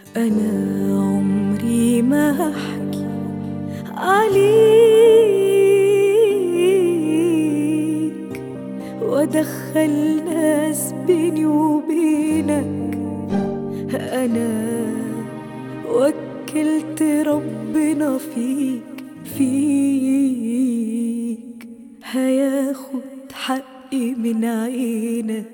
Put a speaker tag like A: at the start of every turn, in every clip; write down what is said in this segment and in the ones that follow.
A: أنا عمري ما هحكي عليك وأدخل ناس بيني وبينك. أنا وكلت ربنا فيك هياخد حقي من عينك.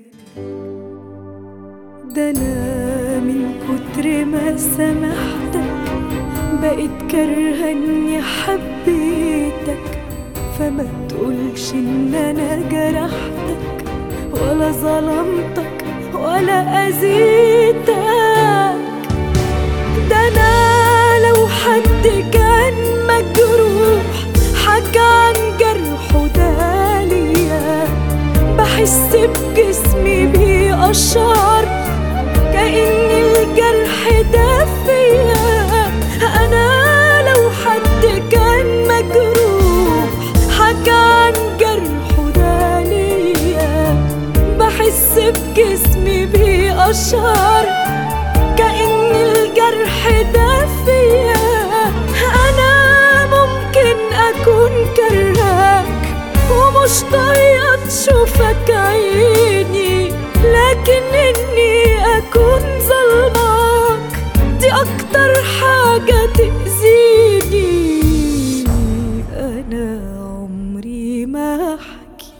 A: ده أنا من كتر ما سامحتك بقيت كارهة إني حبيتك، فما تقولش إن أنا جرحتك ولا ظلمتك ولا أذيتك. ده أنا لو حد كان مجروح حكى عن جرحه ده ليا، بحس بجسمي بيقشعر كأن الجرح ده فيا. أنا لو حد كان مجروح حكى عن جرحه ده ليا، بحس بجسمي بيقشعر كأن الجرح ده فيا. أنا ممكن أكون كرهاك ومش طايقة تشوفك عيني، لكن إني أكون ظلمك دي أكتر حاجة تأذيني. أنا عمري ما أحكي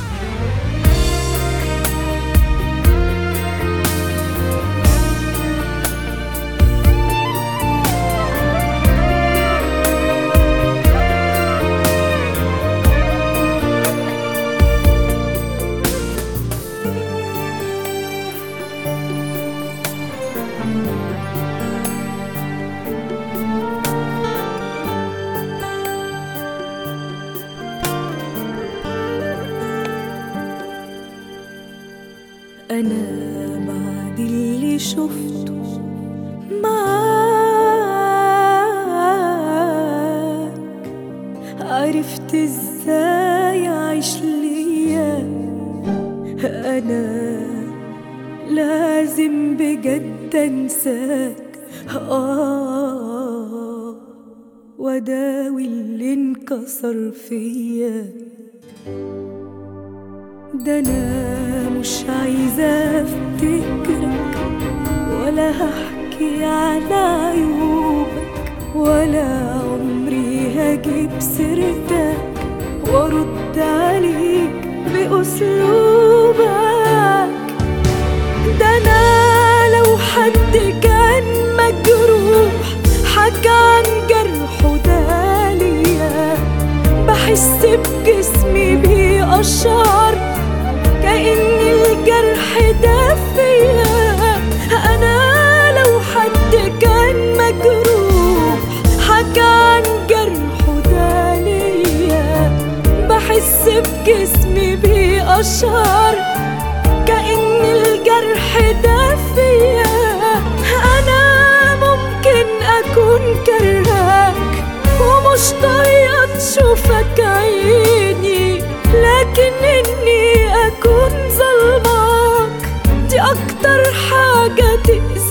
A: أنا بعد اللي شفته معاك عرفت ازاي أعيش ليا. أنا لازم بجد أنساك وأداوي اللي انكسر فيا. ده أنا مش عايزة أفتكرك ولا هحكي على عيوبك، ولا عمري هجيب سيرتك وأرد عليك بأسلوبك. ده أنا لو حد كان مجروح حكى عن جرحه ده ليا، بحس بجسمي بيقشعر كأن الجرح ده فيا. أنا لو حد كان مجروح حكى عن جرحه ده ليا، بحس بجسمي بيقشعر كأن الجرح ده فيا. أنا ممكن أكون كرهاك ومش طايقة تشوفك عيني، لكن إني أكون ظلمك دي أكتر حاجة تأذيني.